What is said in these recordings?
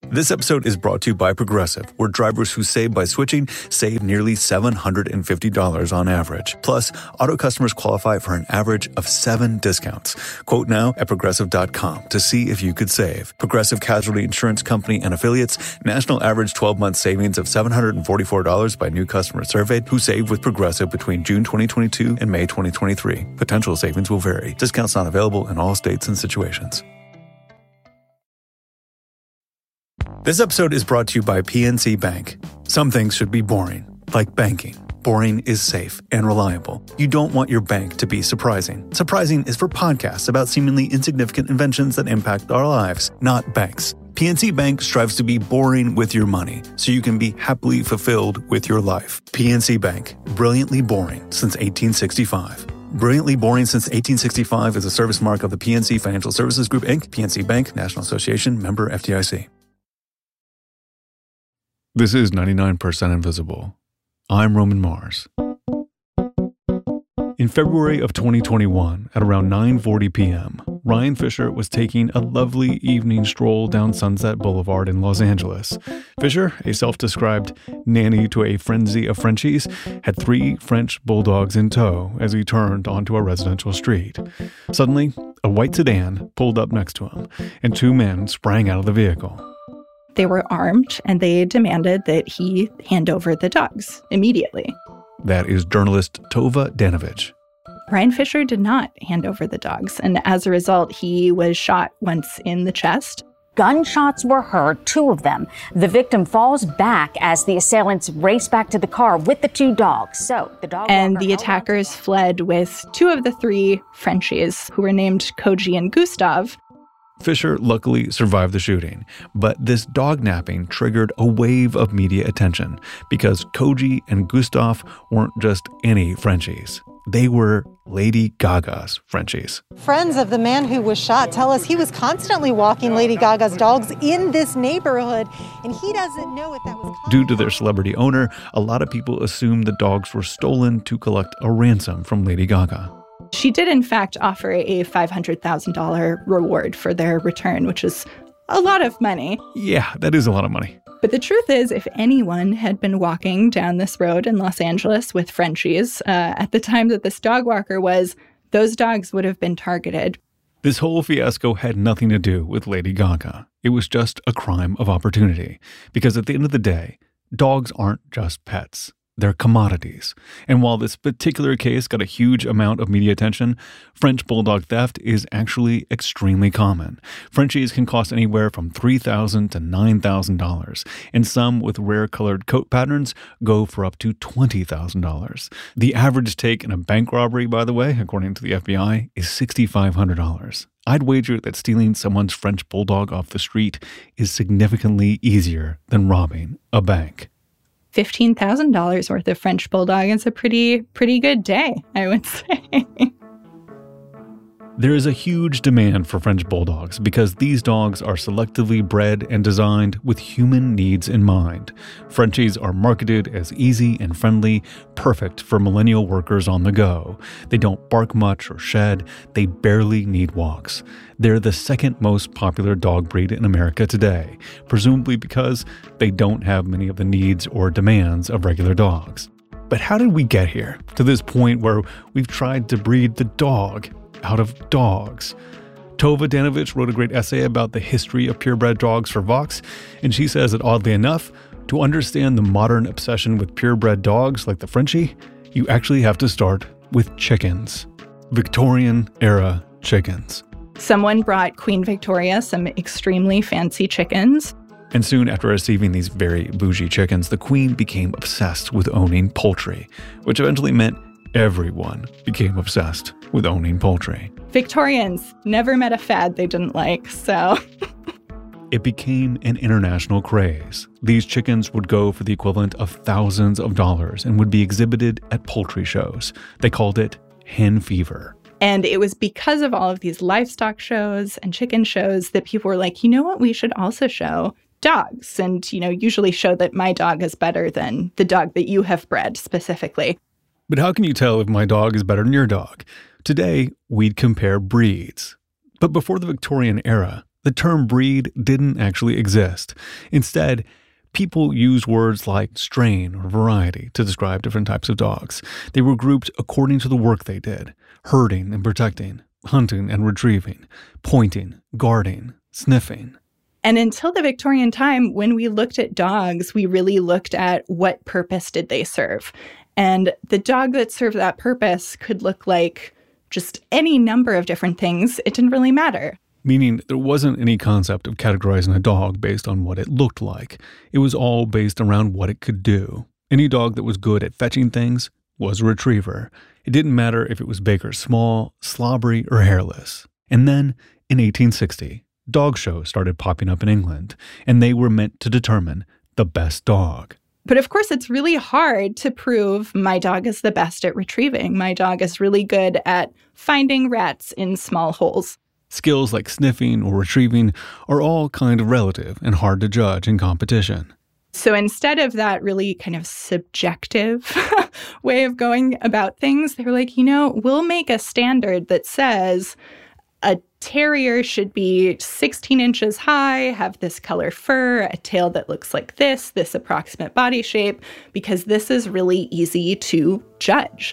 This episode is brought to you by Progressive, where drivers who save by switching save nearly $750 on average. Plus, auto customers qualify for an average of 7 discounts. Quote now at Progressive.com to see if you could save. Progressive Casualty Insurance Company and Affiliates. National average 12-month savings of $744 by new customers surveyed who saved with Progressive between June 2022 and May 2023. Potential savings will vary. Discounts not available in all states and situations. This episode is brought to you by PNC Bank. Some things should be boring, like banking. Boring is safe and reliable. You don't want your bank to be surprising. Surprising is for podcasts about seemingly insignificant inventions that impact our lives, not banks. PNC Bank strives to be boring with your money, so you can be happily fulfilled with your life. PNC Bank, brilliantly boring since 1865. Brilliantly Boring Since 1865 is a service mark of the PNC Financial Services Group, Inc., PNC Bank, National Association, member FDIC. This is 99% Invisible. I'm Roman Mars. In February of 2021, at around 9:40 p.m., Ryan Fisher was taking a lovely evening stroll down Sunset Boulevard in Los Angeles. Fisher, a self-described nanny to a frenzy of Frenchies, had 3 French bulldogs in tow as he turned onto a residential street. Suddenly, a white sedan pulled up next to him, and 2 men sprang out of the vehicle. They were armed, and they demanded that he hand over the dogs immediately. That is journalist Tova Danovich. Ryan Fisher did not hand over the dogs, and as a result, he was shot once in the chest. Gunshots were heard, 2 of them. The victim falls back as the assailants race back to the car with the 2 dogs. And the attackers fled with 2 of the 3 Frenchies, who were named Koji and Gustav. Fisher luckily survived the shooting, but this dog napping triggered a wave of media attention because Koji and Gustav weren't just any Frenchies. They were Lady Gaga's Frenchies. Friends of the man who was shot tell us he was constantly walking Lady Gaga's dogs in this neighborhood, and he doesn't know if that was... Due to their celebrity owner, a lot of people assumed the dogs were stolen to collect a ransom from Lady Gaga. She did, in fact, offer a $500,000 reward for their return, which is a lot of money. Yeah, that is a lot of money. But the truth is, if anyone had been walking down this road in Los Angeles with Frenchies at the time that this dog walker was, those dogs would have been targeted. This whole fiasco had nothing to do with Lady Gaga. It was just a crime of opportunity. Because at the end of the day, dogs aren't just pets. They're commodities. And while this particular case got a huge amount of media attention, French bulldog theft is actually extremely common. Frenchies can cost anywhere from $3,000 to $9,000, and some with rare colored coat patterns go for up to $20,000. The average take in a bank robbery, by the way, according to the FBI, is $6,500. I'd wager that stealing someone's French bulldog off the street is significantly easier than robbing a bank. $15,000 worth of French bulldog is a pretty good day, I would say. There is a huge demand for French bulldogs because these dogs are selectively bred and designed with human needs in mind. Frenchies are marketed as easy and friendly, perfect for millennial workers on the go. They don't bark much or shed. They barely need walks. They're the second most popular dog breed in America today, presumably because they don't have many of the needs or demands of regular dogs. But how did we get here, to this point where we've tried to breed the dog out of dogs? Tova Danovich wrote a great essay about the history of purebred dogs for Vox, and she says that oddly enough, to understand the modern obsession with purebred dogs like the Frenchie, you actually have to start with chickens. Victorian-era chickens. Someone brought Queen Victoria some extremely fancy chickens. And soon after receiving these very bougie chickens, the Queen became obsessed with owning poultry, which eventually meant everyone became obsessed with owning poultry. Victorians never met a fad they didn't like, so... It became an international craze. These chickens would go for the equivalent of thousands of dollars and would be exhibited at poultry shows. They called it hen fever. And it was because of all of these livestock shows and chicken shows that people were like, you know what, we should also show dogs and, usually show that my dog is better than the dog that you have bred specifically. But how can you tell if my dog is better than your dog? Today, we'd compare breeds. But before the Victorian era, the term breed didn't actually exist. Instead, people used words like strain or variety to describe different types of dogs. They were grouped according to the work they did: herding and protecting, hunting and retrieving, pointing, guarding, sniffing. And until the Victorian time, when we looked at dogs, we really looked at what purpose did they serve. And the dog that served that purpose could look like just any number of different things. It didn't really matter. Meaning there wasn't any concept of categorizing a dog based on what it looked like. It was all based around what it could do. Any dog that was good at fetching things was a retriever. It didn't matter if it was big or small, slobbery or hairless. And then, in 1860, dog shows started popping up in England, and they were meant to determine the best dog. But of course, it's really hard to prove my dog is the best at retrieving. My dog is really good at finding rats in small holes. Skills like sniffing or retrieving are all kind of relative and hard to judge in competition. So instead of that really kind of subjective way of going about things, they were like, we'll make a standard that says a terrier should be 16 inches high, have this color fur, a tail that looks like this approximate body shape, because this is really easy to judge.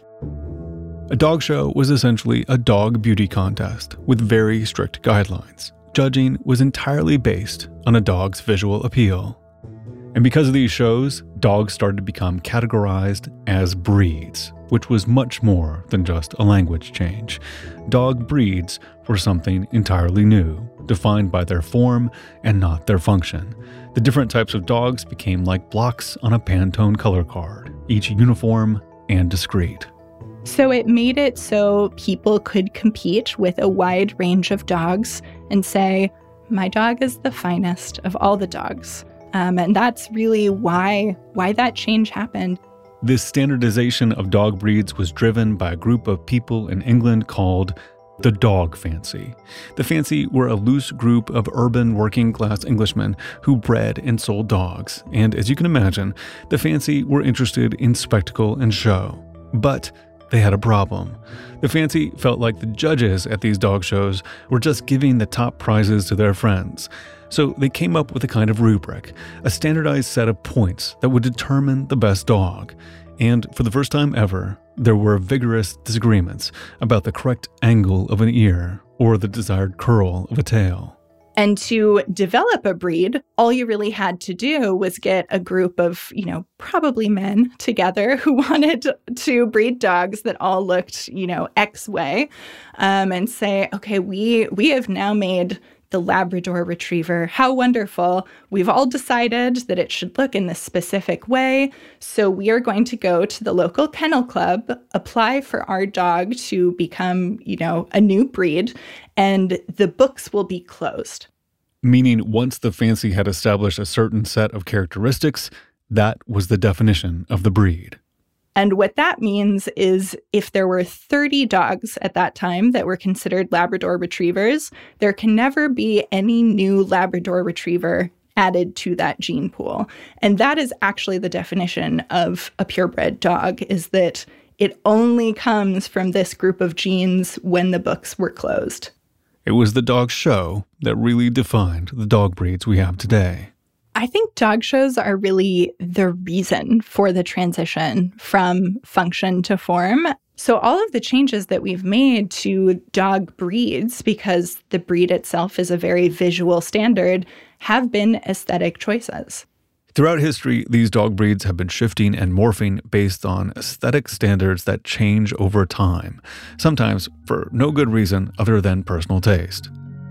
A dog show was essentially a dog beauty contest with very strict guidelines. Judging was entirely based on a dog's visual appeal. And because of these shows, dogs started to become categorized as breeds, which was much more than just a language change. Dog breeds were something entirely new, defined by their form and not their function. The different types of dogs became like blocks on a Pantone color card, each uniform and discrete. So it made it so people could compete with a wide range of dogs and say, my dog is the finest of all the dogs. And that's really why that change happened. This standardization of dog breeds was driven by a group of people in England called the dog fancy. The fancy were a loose group of urban working-class Englishmen who bred and sold dogs. And as you can imagine, the fancy were interested in spectacle and show. But they had a problem. The fancy felt like the judges at these dog shows were just giving the top prizes to their friends. So they came up with a kind of rubric, a standardized set of points that would determine the best dog. And for the first time ever, there were vigorous disagreements about the correct angle of an ear or the desired curl of a tail. And to develop a breed, all you really had to do was get a group of, probably men together who wanted to breed dogs that all looked, X way, and say, okay, we have now made the Labrador Retriever. How wonderful. We've all decided that it should look in this specific way. So we are going to go to the local kennel club, apply for our dog to become, a new breed, and the books will be closed. Meaning once the fancy had established a certain set of characteristics, that was the definition of the breed. And what that means is if there were 30 dogs at that time that were considered Labrador Retrievers, there can never be any new Labrador Retriever added to that gene pool. And that is actually the definition of a purebred dog, is that it only comes from this group of genes when the books were closed. It was the dog show that really defined the dog breeds we have today. I think dog shows are really the reason for the transition from function to form. So all of the changes that we've made to dog breeds, because the breed itself is a very visual standard, have been aesthetic choices. Throughout history, these dog breeds have been shifting and morphing based on aesthetic standards that change over time, sometimes for no good reason other than personal taste.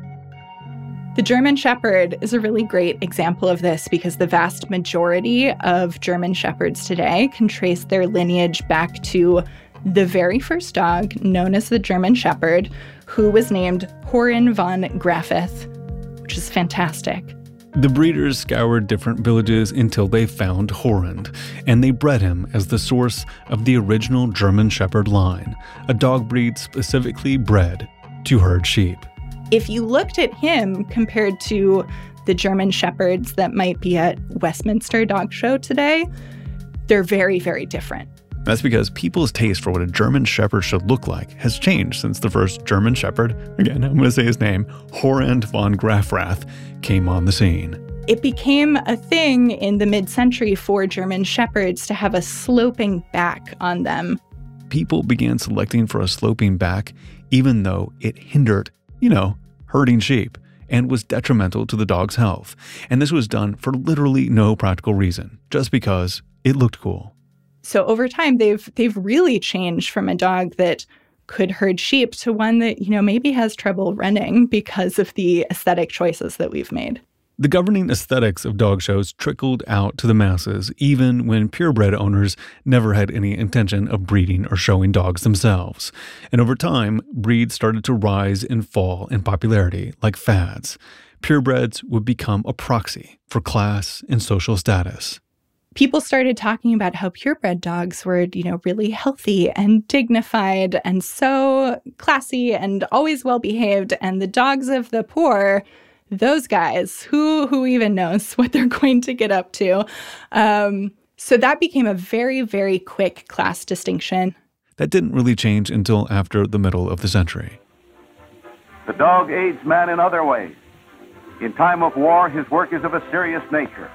The German Shepherd is a really great example of this because the vast majority of German Shepherds today can trace their lineage back to the very first dog known as the German Shepherd, who was named Horen von Graffith, which is fantastic. The breeders scoured different villages until they found Horen, and they bred him as the source of the original German Shepherd line, a dog breed specifically bred to herd sheep. If you looked at him compared to the German Shepherds that might be at Westminster Dog Show today, they're very, very different. That's because people's taste for what a German Shepherd should look like has changed since the first German Shepherd, again, I'm going to say his name, Horrand von Grafrath, came on the scene. It became a thing in the mid-century for German Shepherds to have a sloping back on them. People began selecting for a sloping back even though it hindered, herding sheep and was detrimental to the dog's health. And this was done for literally no practical reason, just because it looked cool. So over time, they've really changed from a dog that could herd sheep to one that, maybe has trouble running because of the aesthetic choices that we've made. The governing aesthetics of dog shows trickled out to the masses, even when purebred owners never had any intention of breeding or showing dogs themselves. And over time, breeds started to rise and fall in popularity like fads. Purebreds would become a proxy for class and social status. People started talking about how purebred dogs were, really healthy and dignified and so classy and always well-behaved. And the dogs of the poor, those guys, who even knows what they're going to get up to? So that became a very, very quick class distinction. That didn't really change until after the middle of the century. The dog aids man in other ways. In time of war, his work is of a serious nature.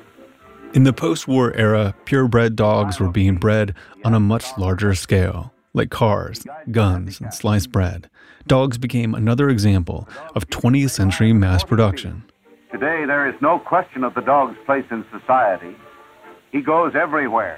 In the post-war era, purebred dogs were being bred on a much larger scale, like cars, guns, and sliced bread. Dogs became another example of 20th century mass production. Today, there is no question of the dog's place in society. He goes everywhere.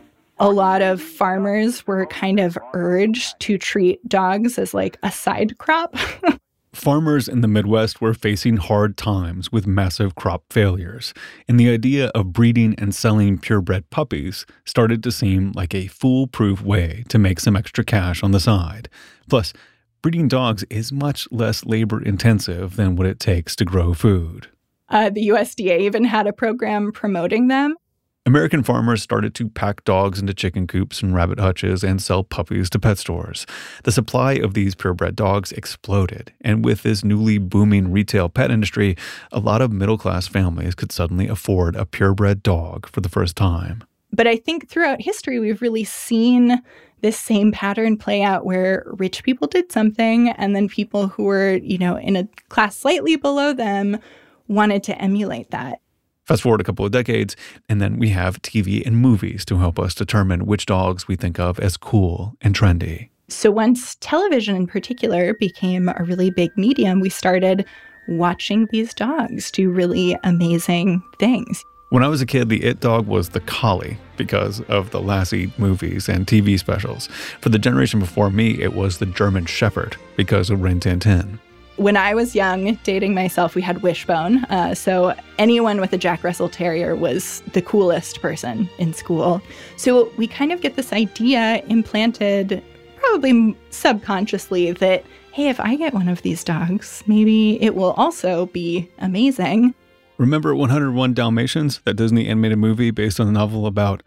A lot of farmers were kind of urged to treat dogs as like a side crop. Farmers in the Midwest were facing hard times with massive crop failures, and the idea of breeding and selling purebred puppies started to seem like a foolproof way to make some extra cash on the side. Plus, breeding dogs is much less labor-intensive than what it takes to grow food. The USDA even had a program promoting them. American farmers started to pack dogs into chicken coops and rabbit hutches and sell puppies to pet stores. The supply of these purebred dogs exploded, and with this newly booming retail pet industry, a lot of middle-class families could suddenly afford a purebred dog for the first time. But I think throughout history, we've really seen this same pattern play out where rich people did something, and then people who were, in a class slightly below them wanted to emulate that. Fast forward a couple of decades, and then we have TV and movies to help us determine which dogs we think of as cool and trendy. So once television in particular became a really big medium, we started watching these dogs do really amazing things. When I was a kid, the it dog was the collie because of the Lassie movies and TV specials. For the generation before me, it was the German Shepherd because of Rin Tin Tin. When I was young, dating myself, we had Wishbone. So anyone with a Jack Russell Terrier was the coolest person in school. So we kind of get this idea implanted, probably subconsciously, that, hey, if I get one of these dogs, maybe it will also be amazing. Remember 101 Dalmatians, that Disney animated movie based on a novel about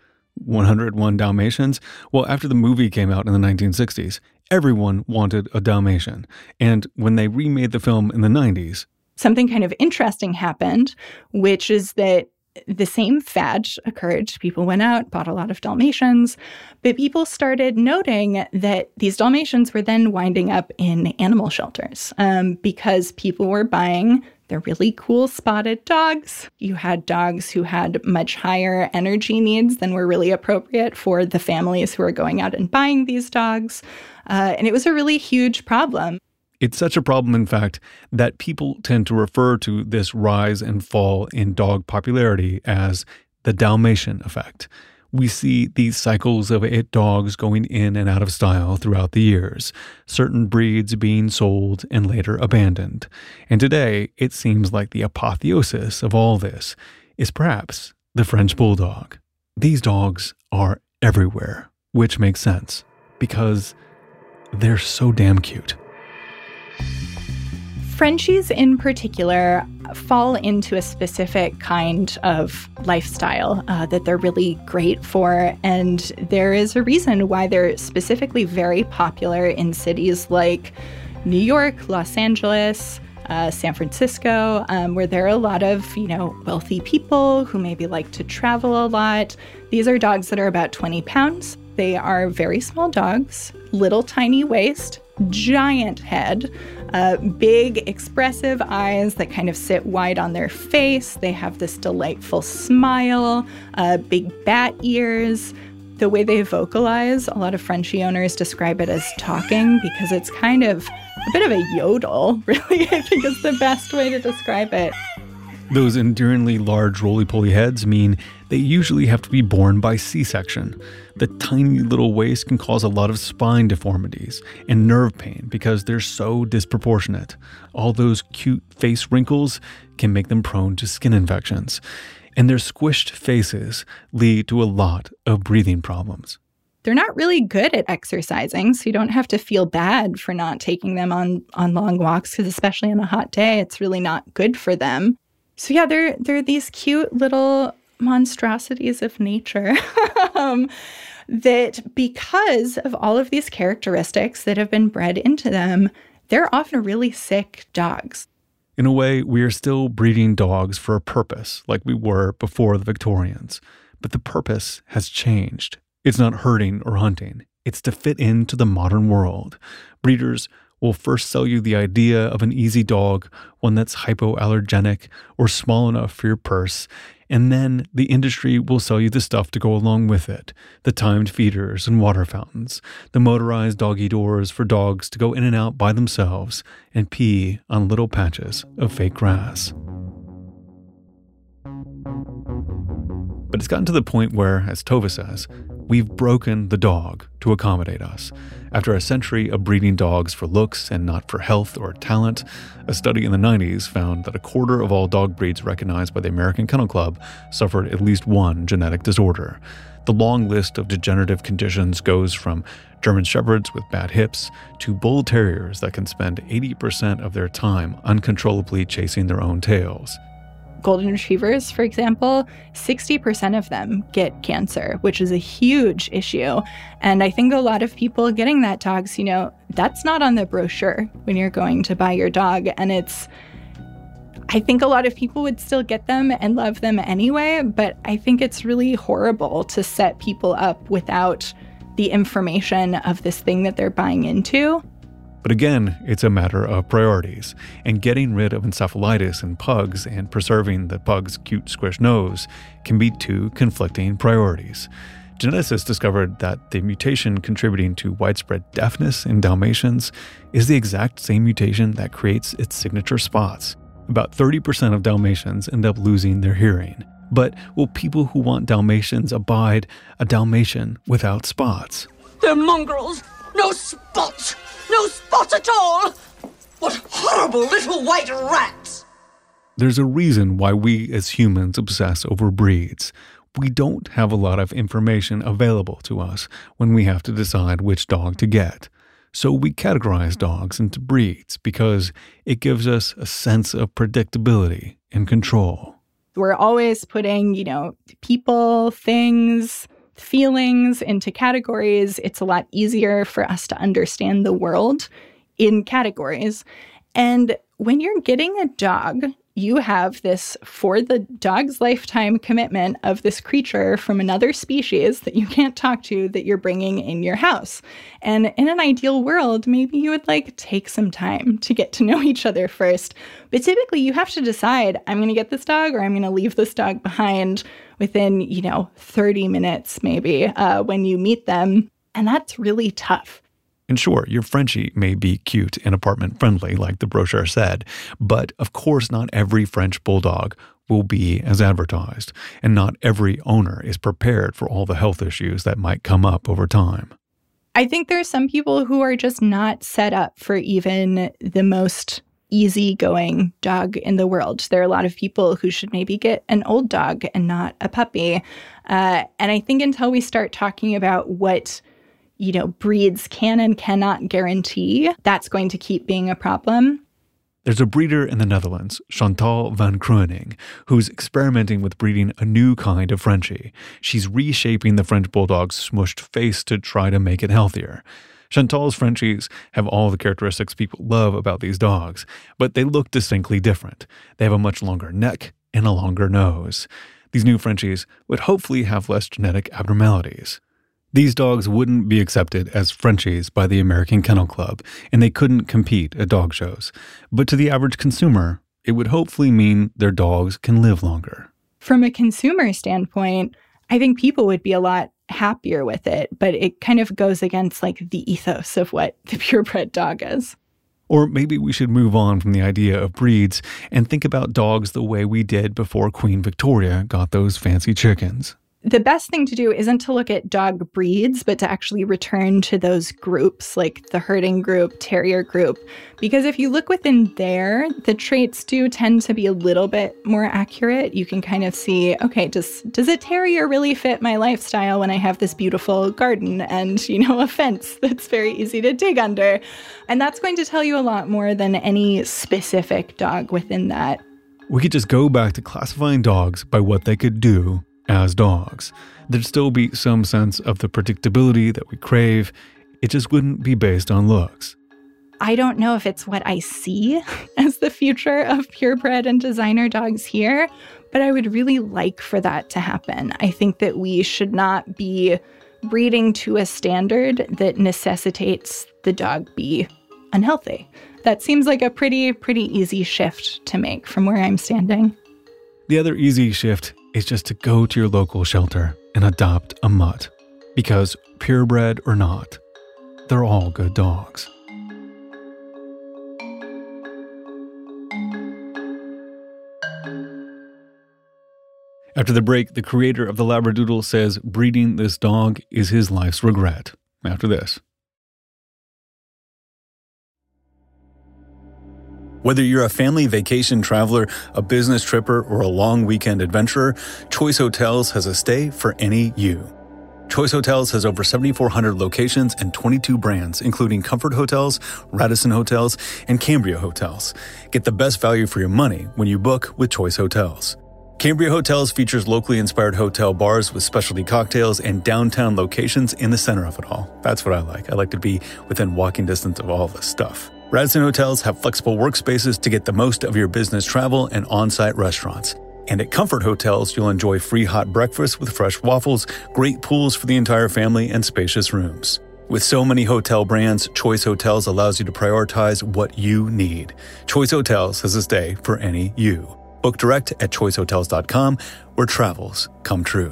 101 Dalmatians? Well, after the movie came out in the 1960s, everyone wanted a Dalmatian. And when they remade the film in the 90s, something kind of interesting happened, which is that the same fad occurred. People went out, bought a lot of Dalmatians, but people started noting that these Dalmatians were then winding up in animal shelters because people were buying the really cool spotted dogs. You had dogs who had much higher energy needs than were really appropriate for the families who were going out and buying these dogs. And it was a really huge problem. It's such a problem, in fact, that people tend to refer to this rise and fall in dog popularity as the Dalmatian effect. We see these cycles of it dogs going in and out of style throughout the years, certain breeds being sold and later abandoned. And today, it seems like the apotheosis of all this is perhaps the French Bulldog. These dogs are everywhere, which makes sense because they're so damn cute. Frenchies in particular fall into a specific kind of lifestyle that they're really great for. And there is a reason why they're specifically very popular in cities like New York, Los Angeles, San Francisco, where there are a lot of, wealthy people who maybe like to travel a lot. These are dogs that are about 20 pounds. They are very small dogs, little tiny waist, giant head, big expressive eyes that kind of sit wide on their face. They have this delightful smile, big bat ears. The way they vocalize, a lot of Frenchie owners describe it as talking because it's kind of a bit of a yodel, really, I think is the best way to describe it. Those enduringly large roly-poly heads mean they usually have to be born by C-section. The tiny little waist can cause a lot of spine deformities and nerve pain because they're so disproportionate. All those cute face wrinkles can make them prone to skin infections. And their squished faces lead to a lot of breathing problems. They're not really good at exercising, so you don't have to feel bad for not taking them on long walks, because especially on a hot day, it's really not good for them. So yeah, they're these cute little monstrosities of nature that, because of all of these characteristics that have been bred into them, they're often really sick dogs. In a way, we are still breeding dogs for a purpose, like we were before the Victorians. But the purpose has changed. It's not herding or hunting. It's to fit into the modern world. Breeders will first sell you the idea of an easy dog, one that's hypoallergenic or small enough for your purse, and then the industry will sell you the stuff to go along with it. The timed feeders and water fountains, the motorized doggy doors for dogs to go in and out by themselves and pee on little patches of fake grass. But it's gotten to the point where, as Tova says, we've broken the dog to accommodate us. After a century of breeding dogs for looks and not for health or talent, a study in the 90s found that a quarter of all dog breeds recognized by the American Kennel Club suffered at least one genetic disorder. The long list of degenerative conditions goes from German Shepherds with bad hips to Bull Terriers that can spend 80% of their time uncontrollably chasing their own tails. Golden Retrievers, for example, 60% of them get cancer, which is a huge issue. And I think a lot of people getting that dogs, that's not on the brochure when you're going to buy your dog. And I think a lot of people would still get them and love them anyway, but I think it's really horrible to set people up without the information of this thing that they're buying into. But again, it's a matter of priorities, and getting rid of encephalitis in pugs and preserving the pug's cute squish nose can be two conflicting priorities. Geneticists discovered that the mutation contributing to widespread deafness in Dalmatians is the exact same mutation that creates its signature spots. About 30% of Dalmatians end up losing their hearing. But will people who want Dalmatians abide a Dalmatian without spots? They're mongrels! No spots! No spots at all! What horrible little white rats! There's a reason why we as humans obsess over breeds. We don't have a lot of information available to us when we have to decide which dog to get. So we categorize dogs into breeds because it gives us a sense of predictability and control. We're always putting, people, things, feelings into categories. It's a lot easier for us to understand the world in categories. And when you're getting a dog, you have this, for the dog's lifetime, commitment of this creature from another species that you can't talk to that you're bringing in your house. And in an ideal world, maybe you would take some time to get to know each other first. But typically you have to decide, I'm going to get this dog or I'm going to leave this dog behind within, 30 minutes maybe when you meet them. And that's really tough. And sure, your Frenchie may be cute and apartment friendly, like the brochure said, but of course not every French bulldog will be as advertised, and not every owner is prepared for all the health issues that might come up over time. I think there are some people who are just not set up for even the most easygoing dog in the world. There are a lot of people who should maybe get an old dog and not a puppy. And I think until we start talking about what breeds can and cannot guarantee, that's going to keep being a problem. There's a breeder in the Netherlands, Chantal van Kruening, who's experimenting with breeding a new kind of Frenchie. She's reshaping the French bulldog's smushed face to try to make it healthier. Chantal's Frenchies have all the characteristics people love about these dogs, but they look distinctly different. They have a much longer neck and a longer nose. These new Frenchies would hopefully have less genetic abnormalities. These dogs wouldn't be accepted as Frenchies by the American Kennel Club, and they couldn't compete at dog shows. But to the average consumer, it would hopefully mean their dogs can live longer. From a consumer standpoint, I think people would be a lot happier with it, but it kind of goes against like the ethos of what the purebred dog is. Or maybe we should move on from the idea of breeds and think about dogs the way we did before Queen Victoria got those fancy chickens. The best thing to do isn't to look at dog breeds, but to actually return to those groups, like the herding group, terrier group. Because if you look within there, the traits do tend to be a little bit more accurate. You can kind of see, okay, does a terrier really fit my lifestyle when I have this beautiful garden and, a fence that's very easy to dig under? And that's going to tell you a lot more than any specific dog within that. We could just go back to classifying dogs by what they could do as dogs. There'd still be some sense of the predictability that we crave. It just wouldn't be based on looks. I don't know if it's what I see as the future of purebred and designer dogs here, but I would really like for that to happen. I think that we should not be breeding to a standard that necessitates the dog be unhealthy. That seems like a pretty easy shift to make from where I'm standing. The other easy shift is just to go to your local shelter and adopt a mutt. Because purebred or not, they're all good dogs. After the break, the creator of the Labradoodle says breeding this dog is his life's regret. After this. Whether you're a family vacation traveler, a business tripper, or a long weekend adventurer, Choice Hotels has a stay for any you. Choice Hotels has over 7,400 locations and 22 brands, including Comfort Hotels, Radisson Hotels, and Cambria Hotels. Get the best value for your money when you book with Choice Hotels. Cambria Hotels features locally inspired hotel bars with specialty cocktails and downtown locations in the center of it all. That's what I like. I like to be within walking distance of all this stuff. Radisson Hotels have flexible workspaces to get the most of your business travel and on-site restaurants. And at Comfort Hotels, you'll enjoy free hot breakfast with fresh waffles, great pools for the entire family, and spacious rooms. With so many hotel brands, Choice Hotels allows you to prioritize what you need. Choice Hotels has a stay for any you. Book direct at choicehotels.com, where travels come true.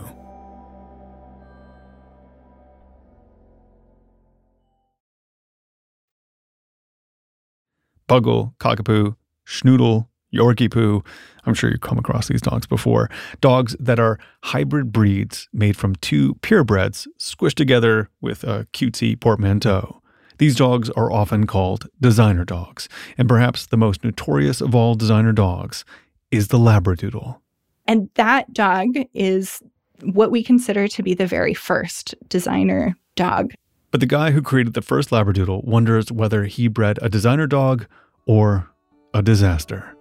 Puggle, Cockapoo, Schnoodle, Yorkie Poo. I'm sure you've come across these dogs before. Dogs that are hybrid breeds made from two purebreds squished together with a cutesy portmanteau. These dogs are often called designer dogs, and perhaps the most notorious of all designer dogs is the Labradoodle. And that dog is what we consider to be the very first designer dog. But the guy who created the first Labradoodle wonders whether he bred a designer dog or a disaster.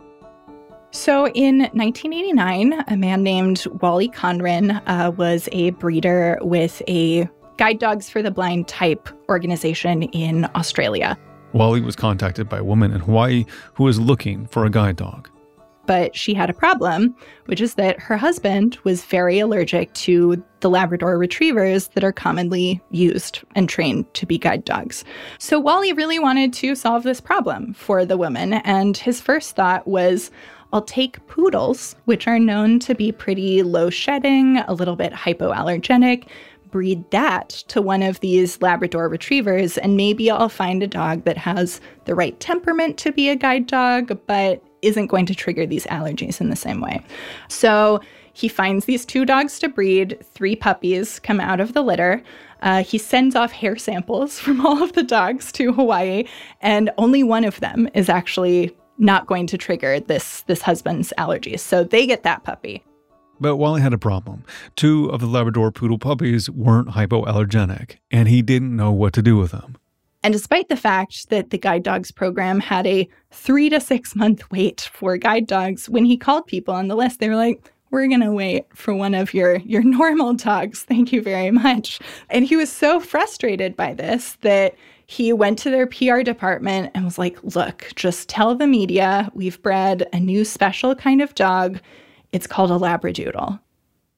So in 1989, a man named Wally Conran was a breeder with a Guide Dogs for the Blind type organization in Australia. Wally was contacted by a woman in Hawaii who was looking for a guide dog. But she had a problem, which is that her husband was very allergic to the Labrador retrievers that are commonly used and trained to be guide dogs. So Wally really wanted to solve this problem for the woman, and his first thought was, I'll take poodles, which are known to be pretty low shedding, a little bit hypoallergenic, breed that to one of these Labrador retrievers, and maybe I'll find a dog that has the right temperament to be a guide dog, but isn't going to trigger these allergies in the same way. So he finds these two dogs to breed, 3 puppies come out of the litter. He sends off hair samples from all of the dogs to Hawaii, and only one of them is actually not going to trigger this husband's allergies. So they get that puppy. But Wally had a problem. 2 of the Labrador poodle puppies weren't hypoallergenic, and he didn't know what to do with them. And despite the fact that the Guide Dogs program had a 3 to 6 month wait for guide dogs, when he called people on the list, they were like, we're going to wait for one of your normal dogs. Thank you very much. And he was so frustrated by this that he went to their PR department and was like, look, just tell the media we've bred a new special kind of dog. It's called a Labradoodle.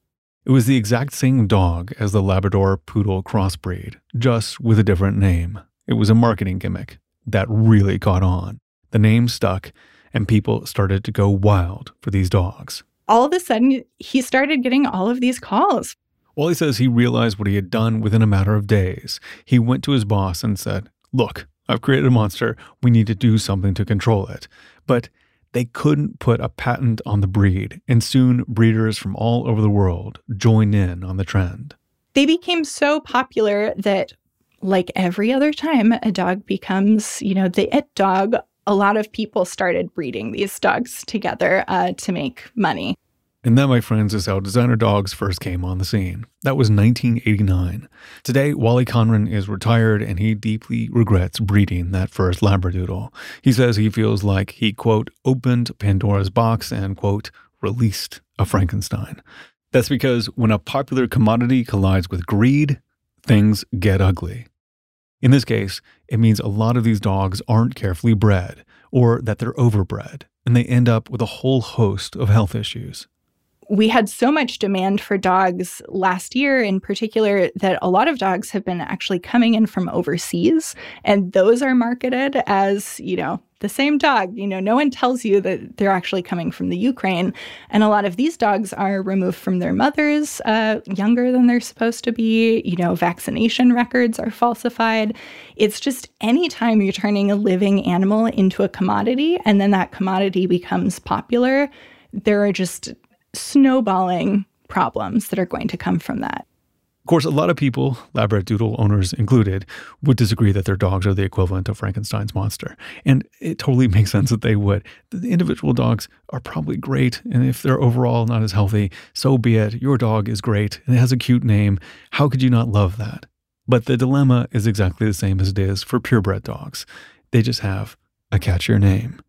It was the exact same dog as the Labrador Poodle crossbreed, just with a different name. It was a marketing gimmick that really caught on. The name stuck, and people started to go wild for these dogs. All of a sudden, he started getting all of these calls. Wally says he realized what he had done within a matter of days. He went to his boss and said, "Look, I've created a monster. We need to do something to control it." But they couldn't put a patent on the breed, and soon breeders from all over the world joined in on the trend. They became so popular that, like every other time a dog becomes, the it dog, a lot of people started breeding these dogs together to make money. And that, my friends, is how designer dogs first came on the scene. That was 1989. Today, Wally Conran is retired and he deeply regrets breeding that first Labradoodle. He says he feels like he, quote, opened Pandora's box and, quote, released a Frankenstein. That's because when a popular commodity collides with greed, things get ugly. In this case, it means a lot of these dogs aren't carefully bred, or that they're overbred, and they end up with a whole host of health issues. We had so much demand for dogs last year in particular that a lot of dogs have been actually coming in from overseas, and those are marketed as, the same dog. No one tells you that they're actually coming from the Ukraine. And a lot of these dogs are removed from their mothers younger than they're supposed to be. Vaccination records are falsified. It's just anytime you're turning a living animal into a commodity and then that commodity becomes popular, there are just snowballing problems that are going to come from that. Of course, a lot of people, Labradoodle owners included, would disagree that their dogs are the equivalent of Frankenstein's monster. And it totally makes sense that they would. The individual dogs are probably great, and if they're overall not as healthy, so be it. Your dog is great, and it has a cute name. How could you not love that? But the dilemma is exactly the same as it is for purebred dogs. They just have a catchier name.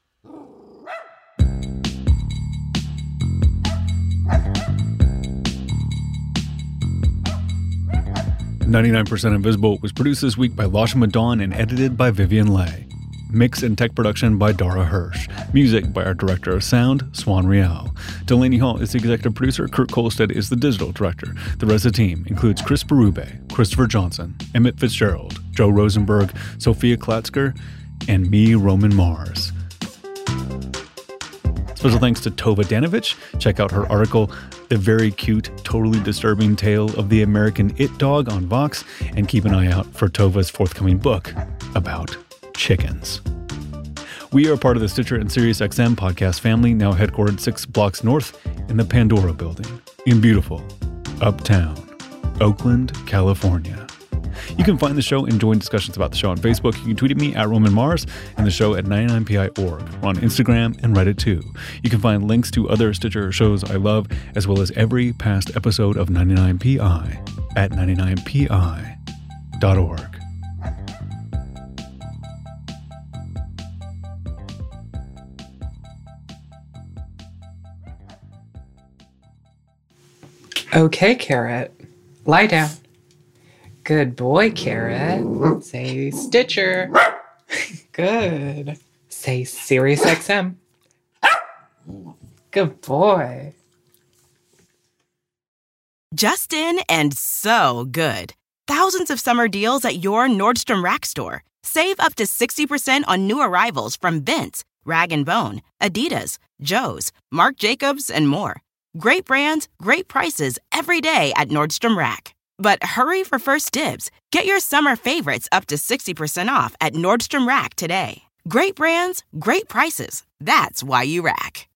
99% Invisible was produced this week by Lasha Madon and edited by Vivian Leigh. Mix and tech production by Dara Hirsch. Music by our director of sound, Swan Rial. Delaney Hall is the executive producer. Kurt Kolstad is the digital director. The rest of the team includes Chris Berube, Christopher Johnson, Emmett Fitzgerald, Joe Rosenberg, Sophia Klatzker, and me, Roman Mars. Special thanks to Tova Danovich. Check out her article, The Very Cute, Totally Disturbing Tale of the American It Dog on Vox, and keep an eye out for Tova's forthcoming book about chickens. We are part of the Stitcher and SiriusXM podcast family, now headquartered 6 blocks north in the Pandora building in beautiful Uptown, Oakland, California. You can find the show and join discussions about the show on Facebook. You can tweet at me at Roman Mars and the show at 99pi.org. We're on Instagram and Reddit too. You can find links to other Stitcher shows I love, as well as every past episode of 99pi at 99pi.org. Okay, Carrot. Lie down. Good boy, Carrot. Say Stitcher. Good. Say SiriusXM. Good boy. Just in and so good. Thousands of summer deals at your Nordstrom Rack store. Save up to 60% on new arrivals from Vince, Rag & Bone, Adidas, Joe's, Marc Jacobs, and more. Great brands, great prices every day at Nordstrom Rack. But hurry for first dibs. Get your summer favorites up to 60% off at Nordstrom Rack today. Great brands, great prices. That's why you rack.